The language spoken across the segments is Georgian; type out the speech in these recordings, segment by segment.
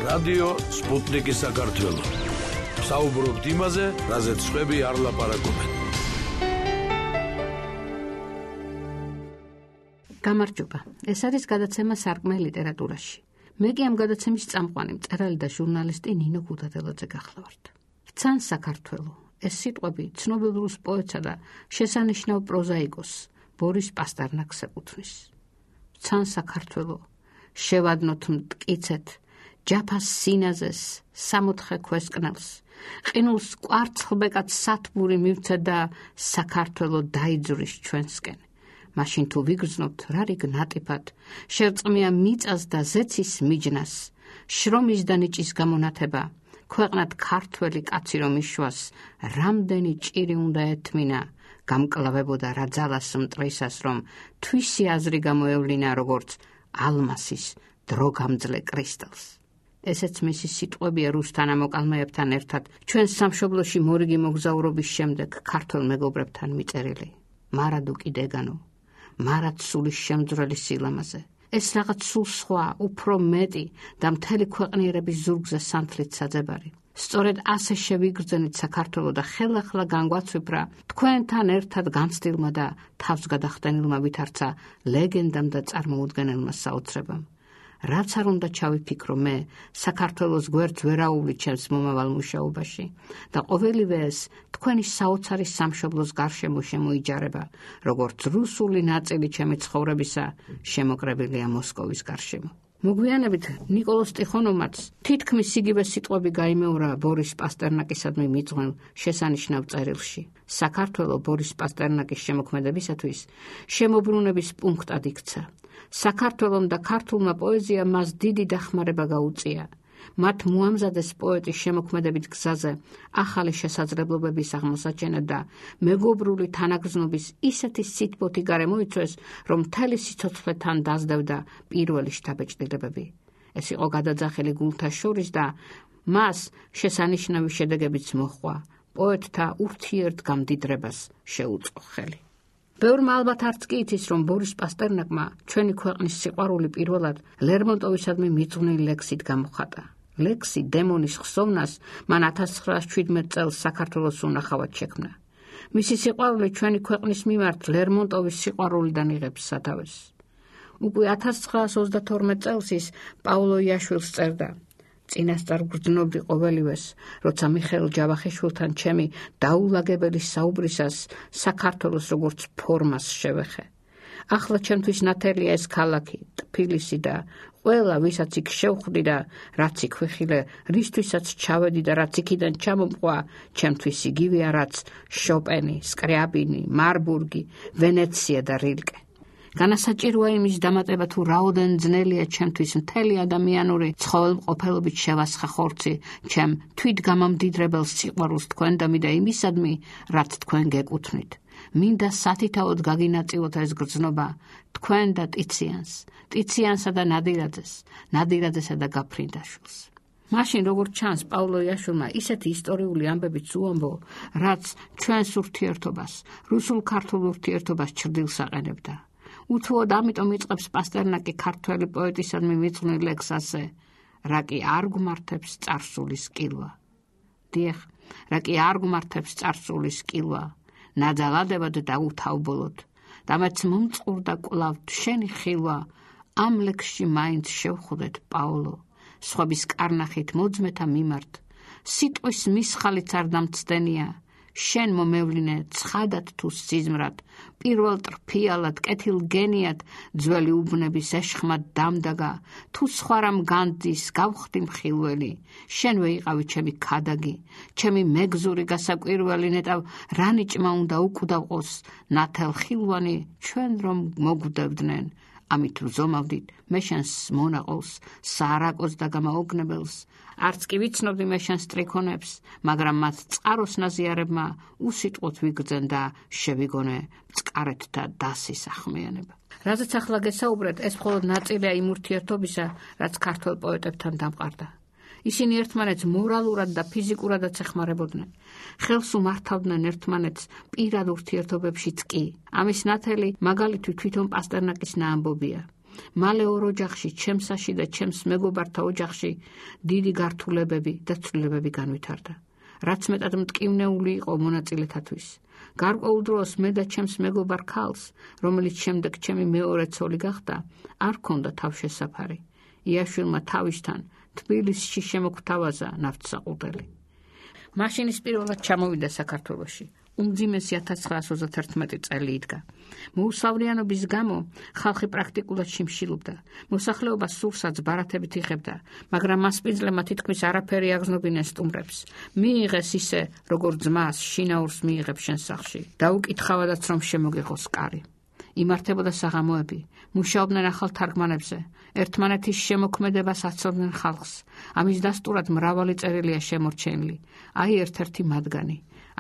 რადიო სპუტნიკი საქართველო. საუბრობთ იმაზე, რაზეც სხვები არ ლაპარაკობენ. გამარჯობა. ეს არის გადაცემა სარკმე ლიტერატურაში. მე კი ამ გადაცემის წამყვანი მწერალი და ჟურნალისტი ნინო ქუთათელაძე გახლავართ. ცან საქართველო. ეს სიტყვები ცნობილ რუს პოეტსა და შესანიშნავ პროზაიკოს ბორის პასტერნაკს ეკუთვნის. ცან საქართველო. შევადნოთ მტკიცეთ ჯაფას სინაზეს სამოთხე ქვესკნელს. ყინულს კვარცხლბეკად სათბური მივცეთ და საქართველო დაიძვრის ჩვენსკენ. მაშინ თუ ვიგრძნობთ რა რიგ ნატიფად შერწყმია მიწას და ზეცის მიჯნას, შრომის და ნიჭის გამონათება, ქვეყნად ქართველი კაცი რომ იშვას, რამდენი ჭირი უნდა ეთმინა, გამკლავებოდა რა ძალას მტრისას, რომ თვისი აზრი გამოევლინა როგორც ალმასის დროგამძლე კრისტალს. ესეც მისი სიტყვებია რუს თანამოყალმეებთან ერთად ჩვენ სამშობლოში მორიგი მოგზაურობის შემდეგ ქართველ მეგობრებთან მიწერილი. მარადუკი დეგანო, მარად სულის შემძვრელი სილამაზე. ეს რაღაც სულ სხვა, უფრო მეტი და მთელი ქვეყნიერების ზურგზე სანთლით საძებარი. სწორედ ასე შევიგრძენით საქართველო და ხელახლა განგვაცვიფრა თქვენთან ერთად განცდილმა და თავს გადახდენილმა ვითარცა ლეგენდამ და წარმოუდგენელმა საოცრებამ. რაც არ უნდა ჩავიფიქრო მე საქართველოს გვერდს ვერაული ჩემს მომავალ მუშაობაში და ყოველივე ეს თქვენი საოცარი სამშობლოს გარშემო შემოიჯარება, როგორც რუსული ნაწილი ჩემი ცხოვრებისა შემოკრებილია მოსკოვის გარშემო. მოგვიანებით ნიკოლოზ ტიხონოვმაც თითქმის იგივე სიტყვები გაიმეორა ბორის პასტერნაკისადმი მიძღვნილ შესანიშნავ წერილში. საქართველო ბორის პასტერნაკის შემოქმედებისათვის შემოbrunების პუნქტად იქცა. საქართველომ და ქართულმა პოეზიამ მას დიდი დახმარება გაუწია. მათ მოამზადეს პოეტის შემოქმედებით გზაზე ახალი შესაძლებლობების აღმოსაჩენა და მეგობრული თანაგრძნობის ისეთი სითბოთი გარემოიცვეს, რომ მთელი სიცოცხლეთან დაძდევდა პირველი შთაბეჭდილებები. ეს იყო გადაძახილი გულთა შორის და მას შესანიშნავი შედეგებიც მოჰყვა. პოეტთა ურთიერთგამდიდრებას შეუწყო ხელი. ბევრმა ალბათ არც კი იცის, რომ ბორის პასტერნაკმა ჩვენი ქვეყნის სიყვარული პირველად ლერმონტოვისადმი მიძღვნილი ლექსით გამოხატა. ლექსი დემონის ხსოვნას მან 1917 წელს საქართველოს უნახავად შექმნა. მისი სიყვარული ჩვენი ქვეყნის მიმართ ლერმონტოვის სიყვარულიდან იღებს სათავეს. უკვე 1922 წელს ის პავლო იაშვილს წერდა. წინასწარ გრძნობდი ყოველივეს, როცა მიხეილ ჯავახიშვილთან ჩემი დაულაგებელი საუბრისას საქართველოს როგორც ფორმას შევეხე. ახლა ჩემთვის ნათელია ეს ქალაქი, ტფილისი და ყველა, ვისაც იქ შევხვდი და რაც იქ ვიხილე, რისთვისაც ჩავედი და რაც იქიდან ჩამომყვა, ჩემთვის იგივეა, რაც შოპენი, სკრიაბინი, მარბურგი, ვენეცია და რილკე. განასაჭიროა იმის დამატება თუ რაოდენ ძნელია ჩემთვის მთელი ადამიანური ცხოველმყოფელობით შევასხა ხორცი ჩემ თვითგამამდიდრებელ სიყვარულს თქვენდამი და იმისადმი, რაც თქვენ გეკუთვნით. მინდა სათითაოდ გაგინაწილოთ ეს გრძნობა თქვენ და ტიციანსა და ნადირაძესა და გაფრინდაშვილს. მაშინ როგორც ჩანს, პავლო იაშვილმა ისეთი ისტორიული ამბებიც უამბო, რაც ჩვენს ურთიერთობას, რუსულ-ქართულ ურთიერთობას ჩრდილს აყენებდა. უთუოდ ამიტომ იწყებს პასტერნაკი ქართველი პოეტისადმი მიძღვნილ ლექსს ასე: რა კი არ გმართებს წარსულის კილვა. დიახ, რა კი არ გმართებს წარსულის კილვა, ნაძალადებად დაუთავბოლოთ და მეც მომწყურდა კვლავ შენი ხილვა, ამ ლექსში მაინც შევხვდეთ პავლო, სხვების კარნახით მოძმეთა მიმართ, სიტყვის მისხალიც არ დამცდენია, შენ მომევლინე ცხადად თუ სიზმრად, პირველ ტრფიალად, კეთილგენიად, ძველი უბნების ეშხმად დამდაგა, თუ სხვა რამ განძის, გავხდი მხილველი, შენ ვეიყავი ჩემი ქადაგი, ჩემი მეგზური გასაკვირველი, ნეტავ რანიჭმა უნდა უკვდავყოს, ნათელ ხილვანი ჩვენ რომ მოგვდევდნენ, ამით ვზომავდით მე შენს მონაყოლს, საარაკოს და გამაოგნებელს, არც კი ვიცნობდი მე შენს ტრიქონებს, მაგრამ მათ წყაროს ნაზიარებმა უსიტყვოდ ვიგრძენ და შევიგონე წყარეთთა დასის ახმიანება. რაზეც ახლა გესაუბრეთ, ეს მხოლოდ ნაწილია იმ ურთიერთობისა, რაც ქართველ პოეტებთან დამყარდა. ისინი ერთმანეთს მორალურად და ფიზიკურადაც ეხმარებოდნენ. ხელს უმართავდნენ ერთმანეთს პირად ურთიერთობებშიც კი. ამის ნათელი მაგალითი თვითონ პასტერნაკის ნაამბობია. მალე ორ ოჯახში, ჩემსაში და ჩემს მეგობართა ოჯახში დიდი გართულებები და ცვლილებები განვითარდა. რაც მეტად მტკივნეული იყო მონაწილეთათვის. გარკვეულ დროს მე და ჩემს მეგობარ ქალს, რომელიც შემდეგ ჩემი მეორე ცოლი გახდა, არ ჰქონდა თავშესაფარი. იაშვილმა თავისთან თბილისში შემოგთავაზა ნავთსაყუდელი. მაშინ ის პირველად ჩამოვიდა საქართველოში. უმძიმესი 1931 წელი იდგა. მოუსავლიანობის გამო ხალხი პრაქტიკულად შიმშილობდა. მოსახლეობა სურსაც ბარათებით იღებდა, მაგრამ მასპინძლებმა თითქმის არაფერი აღზნობინეს სტუმრებს. მიიღეს ისე, როგორც ძმას შინაურს მიიღებს შენ სახლში. დაუკითხავადაც რომ შემოგიღოს კარი. იმართებოდა საღამოები, მუშაობდნენ ახალ თარგმანებზე, ერთმანეთის შემოქმედებას აცნობდნენ ხალხს. ამის დასტურად მრავალი წერილია შემორჩენილი. აი ერთ-ერთი მათგანი.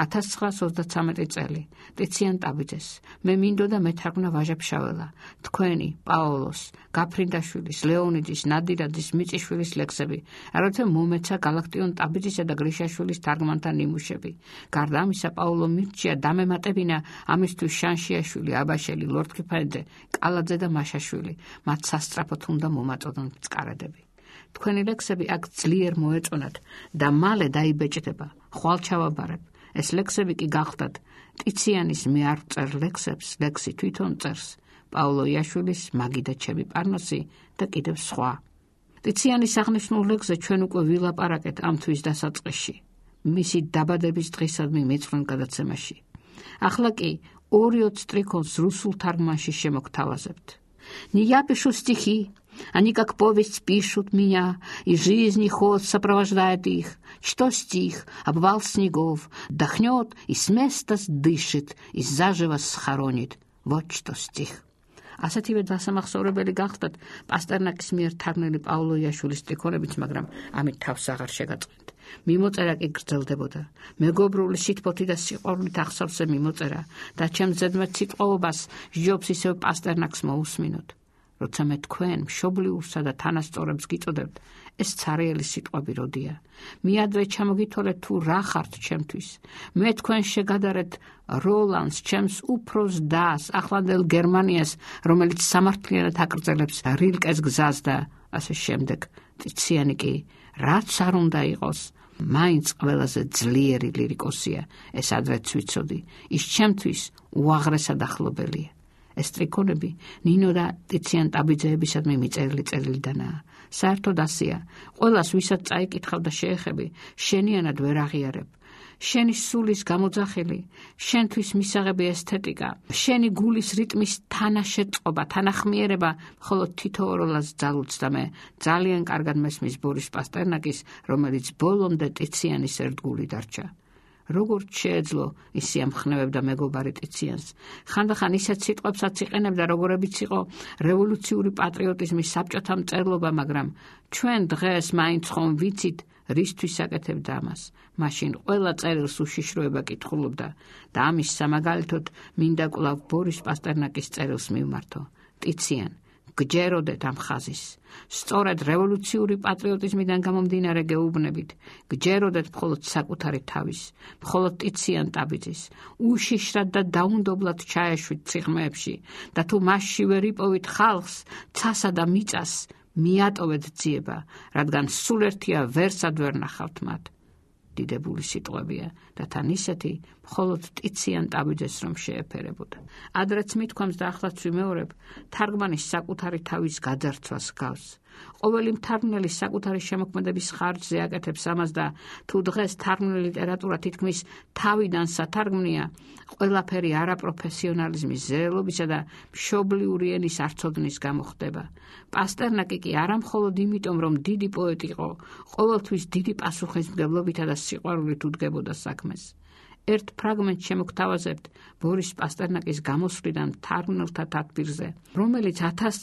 1933 წელი, ტიციან ტაბიძეს. მე მინდოდა მეთარგმნა ვაჟა-ფშაველა, თქვენი, პაოლოს, გაფრინდაშვილის, ლეონიდის, ნადირაძის, მიწიშვილის ლექსები, როცა მომეცა გალაქტიონ ტაბიძისა და გრიშაშვილის თარგმანთა ნიმუშები. გარდა ამისა, პაოლო მირჩია დამემატებინა ამისთვის შანშიაშვილი, აბაშელი, ლორდ-ქიფანიძე, კალაძე და მაშაშვილი. მათ სასწრაფოდ უნდა მომაწოდონ წყარადები. თქვენი ლექსები აქ ძლიერ მოეწონათ და მალე დაიბეჭდება, ხვალ ჩავაბარებ. ეს ლექსები კი გახდათ ტიციანის მე არ წერ ლექსებს, ლექსი თვითონ წერს, პაოლო იაშვილის მაგი და ჩემი პარნოსი და კიდევ სხვა. ტიციანის აღნიშნულ ლექსზე ჩვენ უკვე ვილაპარაკეთ ამ თვის დასაწყისში, მისი დაბადების დღისადმი მეცხრე გადაცემაში. ახლა კი 2-20 стрიქონს русულ თარგმანში შემოგთავაზებთ. Не я пишу стихи, они как повесть пишут меня, и жизни ход сопровождает их. Что стих, обвал снегов, дохнет и с места сдышит, и заживо схоронит. Вот что стих. ასეთივე დასამახსოვრებელი გახდათ პასტერნაკის მიერ თარგმნილი პაოლო იაშვილის სტრიქონებიც, მაგრამ ამით თავს აღარ შეგაწყენთ. მიმოწერა კი გრძელდებოდა. მეგობრული სითბოთი და სიყვარულით ახსოვსე მიმოწერა და ჩემს ზედმეტ სიტყვაობას სჯობს ისევ პასტერნაკს მოусმინოთ. როცა მე თქვენ მშობლიურსა და თანასწორებს გიწოდებთ, ეს ცარიელი სიტყვები როდია. მიადვე ჩამოგითვალეთ თუ რა ხართ ჩემთვის. მე თქვენ შეგადარეთ როლანს, ჩემს უფროს დას, ახლანდელ გერმანიას, რომელიც სამართლიანად აკრძალებს რილკეს გზას და ასე შემდეგ. ტიციანი კი, რაც არ უნდა იყოს, მაინც ყველაზე ძლიერი ლირიკოსია, ეს ადრეც ვიცოდი. ის ჩემთვის უაღრესად ახლობელია. ეს სტრიქონები ნინო და ტიციან ტაბიძეებისადმი მიწერილი წერილიდანაა. საერთოდ ასია, ყველას ვისაც წაიკითხავ და შეეხები, შენიანად ვერ აღიარებ. შენი სულის გამოძახილი, შენთვის მისაღები ესთეტიკა, შენი გულის რიტმის თანაშეწყობა, თანახმიერება, ხოლო თითოეულს ძალუც და მე ძალიან კარგად მესმის ბორის პასტერნაკის, რომელიც ბოლომდე ტიციანის ერთგული დარჩა. როგორც შეეძლო ისი ამხნევებდა მეგობარი ტიციანს. ხანდახან ისეთ სიტყვებსაც იყენებდა, როგორებიც იყო რევოლუციური პატრიოტიზმის საბჭოთა მწერლობა, მაგრამ ჩვენ დღეს მაინც ხომ ვიცით, რისთვის აკეთებდა ამას. მაშინ ყველა წერილს უშიშროება კითხულობდა და ამის სამაგალითოდ მინდა კვლავ ბორის პასტერნაკის წერილს მივმართო. ტიციან, გჯეროდეთ ამ ხაზის. სწორედ რევოლუციური პატრიოტიზმიდან გამომდინარე გეუბნებით, გჯეროდეთ მხოლოდ საკუთარი თავის, მხოლოდ ტიციან ტაბიძის, უშიშრად და დაუნდობლად ჩაეშვით ციხმეებში და თუ მასში ვერ იპოვით ხალხს, ცასა და მიწას, მიატოვეთ ძიება, რადგან სულ ერთია ვერსად ვერ ნახავთ მათ. დიდებული სიტყვებია და თან ისეთი მხოლოდ ტიციან ტაბიძეს რომ შეეფერებოდა. ადრეც მithქვამს და ახლაც ვიმეორებ, თარგმანის საკუთარი თავის გაძარცვას გავს. ყოველი მთარგმნელი საკუთარი შემოქმედების ხარჯზე აკეთებს ამას და თუ დღეს თარგმნილი ლიტერატურა თითქმის თავიდან სათარგმნია, ყველაფერი არაპროფესიონალიზმის ზრელობისა და მშობლიური ენის არცოდნის გამო ხდება. პასტერნაკი კი არა მხოლოდ იმიტომ, რომ დიდი პოეტი იყო, ყოველთვის დიდი პასუხისმგებლობითა და სიყვარულით უდგებოდა საქმეს. ერთ ფრაგმენტს შემოგთავაზებთ ბორის პასტერნაკის გამოსვლიდან თარგმნელთა თათბირზე, რომელიც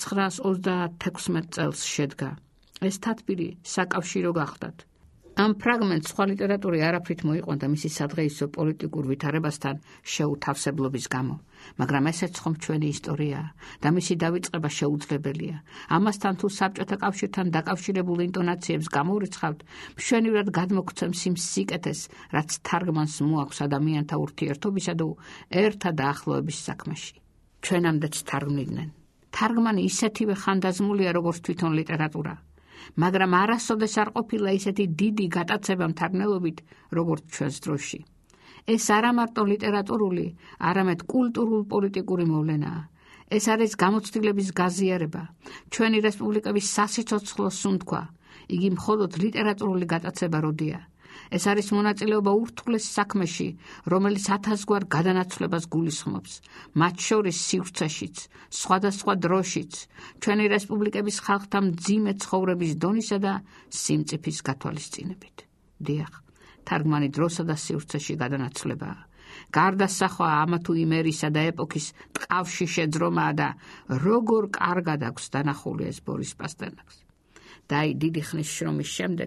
1936 წელს შედგა. ეს თათბირი საკავშირო გახდათ. ამ ფრაგმენტს სხვა ლიტერატური არაფრით მოიყვანდა მისი სადღეისო პოლიტიკურ ვითარებასთან შეუთავსებლობის გამო, მაგრამ ესეც ხომ ჩვენი ისტორიაა და მისი დავიწყება შეუძლებელია. ამასთან თუ საბჭოთა კავშირთან დაკავშირებულ ინტონაციებს გამორიცხავთ, მშვენივრად გადმოგცემს იმ სიკეთეს, რაც თარგმანს მოაქვს ადამიანთა ურთიერთობისა და ერთა დაახლოების საქმეში. ჩვენამდეც თარგმნიდნენ. თარგმანი ისეთივე ხანდაზმულია, როგორც თვითონ ლიტერატურა, მაგრამ არასოდეს არ ყოფილა ისეთი დიდი გატაცება მთარგმნელობით, როგორც ჩვენს დროში. ეს არა მარტო ლიტერატურული, არამედ კულტურულ-პოლიტიკური მოვლენაა. ეს არის გამოცდილების გაზიარება, ჩვენი რესპუბლიკების სასიცოცხლო სუნთქვა. იგი მხოლოდ ლიტერატურული გატაცება როდია. ეს არის მონაწილეობა ურთულეს საქმეში, რომელიც ათასგვარ გადანაცვლებას გულისხმობს, მათ შორის სივრცეშიც, სხვადასხვა დროშიც, ჩვენი რესპუბლიკების ხალხთა მძიმე ცხოვრების დონისა და სიმწიფის გათვალისწინებით. დიახ, თარგმანი დროსა და სივრცეში გადანაცვლებაა. გარდასახვა ამა თუ იმ ერისა და ეპოქის ტყავში შეძრომაა და როგორ კარგად აქვს დანახული ეს ბორის პასტერნაკს. და დიდი ხნის შრომის შემდეგ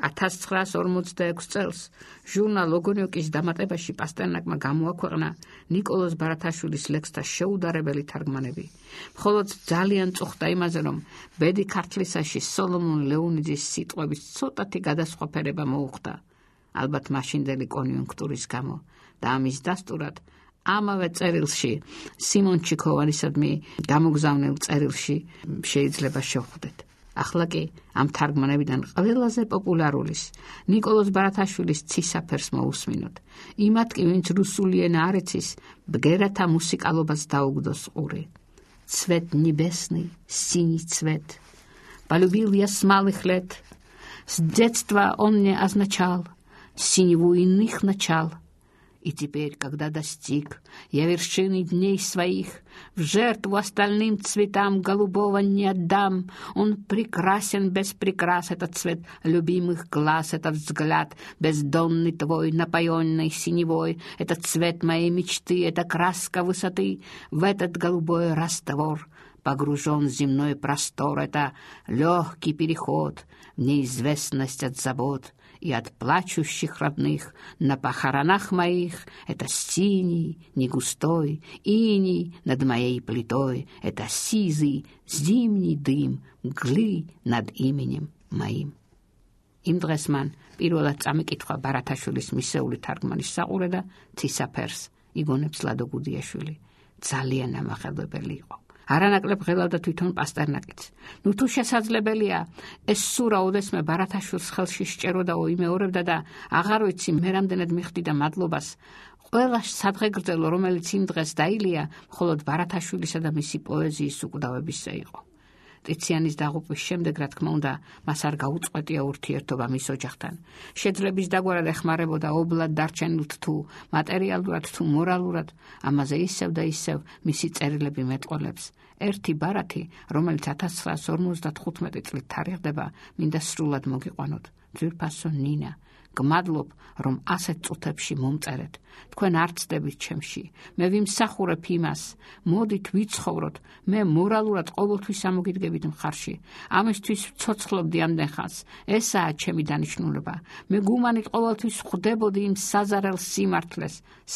1946 წელს ჟურნალ ოგონიოკის დამატებაში პასტერნაკმა გამოაქვეყნა ნიკოლოზ ბარათაშვილის ლექსთა შეუდარებელი თარგმანები. მხოლოდ ძალიან წუხდა იმაზე, რომ ბედი ქართლისაში სოლომონ ლეონიძის სიტყვების ცოტათი გადასხვაფერება მოუხდა, ალბათ მაშინდელი კონიუნქტურის გამო, და ამის დასტურად ამავე წერილში, სიმონ ჩიქოვანისადმი გამოგზავნილ წერილში შეიძლება შევხვდეთ. ახლა კი ამ თარგმანებიდან ყველაზე პოპულარულის, ნიკოლოზ ბარათაშვილის ცისაფერს მოусმინოთ. იმათ კი, ვინც რუსული ენა არ იცის, ბგერათა მუსიკალობას დაუგდოს ყური. Цвет небесный, синий цвет. Полюбил я с малых лет. С детства он мне означал синеву иных начал. И теперь, когда достиг я вершины дней своих, в жертву остальным цветам голубого не отдам. Он прекрасен без прикрас, этот цвет любимых глаз, этот взгляд бездонный твой, напоенный синевой, этот цвет моей мечты, эта краска высоты, в этот голубой раствор погружен земной простор, это легкий переход в неизвестность от забот и от плачущих родных на похоронах моих. Это синий, негустой иней над моей плитой, это сизый зимний дым мглы над именем моим. იმ დღეს მან პირველად წამიკითხა ბარათაშვილის მისეული თარგმანის საყურე და ცისაფერს იგონებს ლადო გუდიაშვილი. ძალიან ამახელებელი იყო. არანაკლებ ღელავდა თვითონ პასტერნაკიც. ნუ თუ შესაძლებელია, ეს სურა ოდესმე ბარათაშვილს ხელში სჭეროდა იმეორებდა და აღარ ვიცი მე რამდენად მიხდი და მადლობას. ყველა სადღეგრძელო, რომელიც იმ დღეს დაილია, მხოლოდ ბარათაშვილისა და მისი პოეზიის უკვდავებისა იყო. ტიციანის დაღუპვის შემდეგ, რა თქმა უნდა, მას არ გაუწყვეტია ურთიერთობა მის ოჯახთან. შეძლების დაგვარად ეხმარებოდა ობლად დარჩენილთ თუ მატერიალურად თუ მორალურად, ამაზე ისევ და ისევ მისი წერილები მეტყოლებს. ერთი ბარათი, რომელიც 1955 წლით თარიღდება, მინდა სრულად მოგიყვანოთ. ძვირფასო ნინა, გმადლობ, რომ ასეთ წუთებში მომწერეთ. თქვენ არ ცდებით ჩემში. მე ვიმსახურებ იმას. მოდით ვიცხოვროთ. მე მორალურად ყოველთვის ამოგიდგებით მხარში. ამისთვის ვცოცხლობდი ამდენ ხანს. ესაა ჩემი დანიშნულება. მე გუმანით ყოველთვის ხვდებოდი იმ საზარელ სიმართლეს.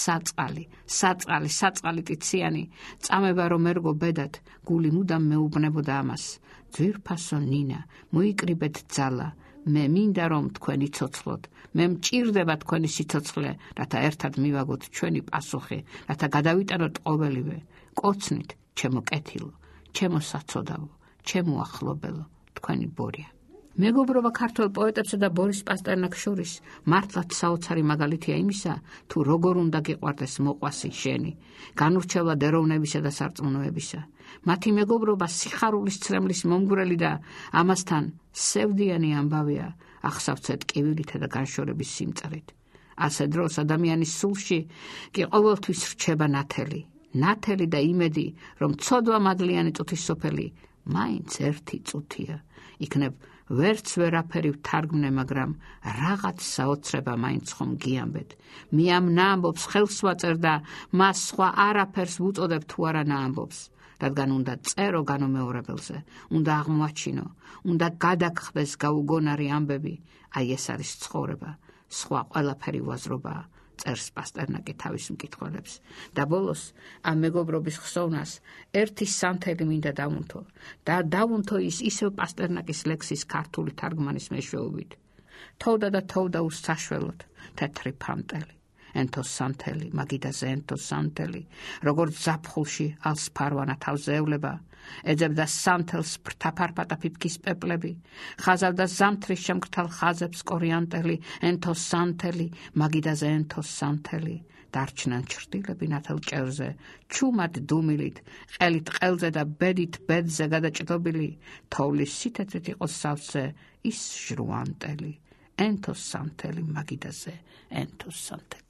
საწყალი ტიციანი. წამება რომ ერგო ბედად, გული მუდამ მეუბნებოდა ამას. ძვირფასო ნინა, მოიკრიბეთ ძალა. მე მინდა რომ თქვენი ცოცხლოთ. მე მჭირდება თქვენი სიცოცხლე, რათა ერთად მივაგოთ ჩვენი პასუხი, რათა გადავიტანოთ ყოველივე. კოცნით, ჩემო კეთილო, ჩემო საცოდავო, ჩემო ახლობელო, თქვენი ბორია. მეგობრობა ქართველ პოეტებსა და ბორის პასტერნაკს შორის მართლაც საოცარი მაგალითია იმისა, თუ როგორ უნდა გიყვარდეს მოყვასი შენი, განურჩევლად ეროვნებისა და სარწმუნოებისა. მათი მეგობრობა სიხარულის ცრემლის მომგვრელი და ამასთან სევდიანი ამბავია, ახსავცეთ კივილითა და განშორების სიმწრით. ასე დროს ადამიანის სულში კი ყოველთვის რჩება ნათელი და იმედი, რომ ცოდვა მადლიანი წუთის სოფელი მაინც ერთი წუთია. იქნებ ვერც ვერაფერი ვთარგმნე, მაგრამ რაღაც საოცრება მაინც ხომ გიამბეთ. მე ამ ნაამბობს ხელს ვაწერ და მას სხვა არაფერს ვუწოდებ თუ არა ნაამბობს. რადგან უნდა წერო განუმეორებელზე, უნდა აღმოაჩინო, უნდა გადაგხდეს გაუგონარი ამბები. აი ეს არის ცხოვრება, სხვა ყველაფერი ვაზრობაა. წერს პასტერნაკი თავის მკითხველებს. და ბოლოს ამ მეგობრობის ხსოვნას ერთი სანთელი მინდა დავუნთო და დავუნთო ის ისევ პასტერნაკის ლექსის ქართული თარგმანის მეშვეობით. თოვდა უსაშველოდ თეთრი ფანტელი. ენთოს სანთელი, მაგიდაზე ენთოს სანთელი, როგორც ზაფხულში ალს ფარვანა თავზევლება, ეძებდა სანთელს ფრთაფარფატა ფიფქის პეპლები, ხაზავდა ზამთრის შემგრთალ ხაზებს კორიანტელი, ენთოს სანთელი, მაგიდაზე ენთოს სანთელი, დარჩნენ ჩრდილები ნათელ ჭერზე, ჩუმად დუმილით, ყელით ყელზე და ბედით ბედზე გადაჭდობილი, თოვლის სითეთრით იყო სავსე ის ჟრუანტელი, ენთოს სანთელი, მაგიდაზე ენთოს სანთელი.